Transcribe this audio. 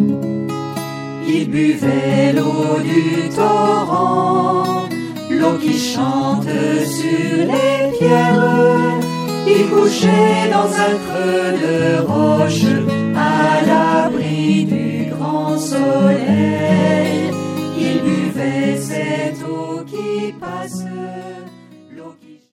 Il buvait l'eau du torrent, l'eau qui chante sur les pierres. Il couchait dans un creux de roche à l'abri du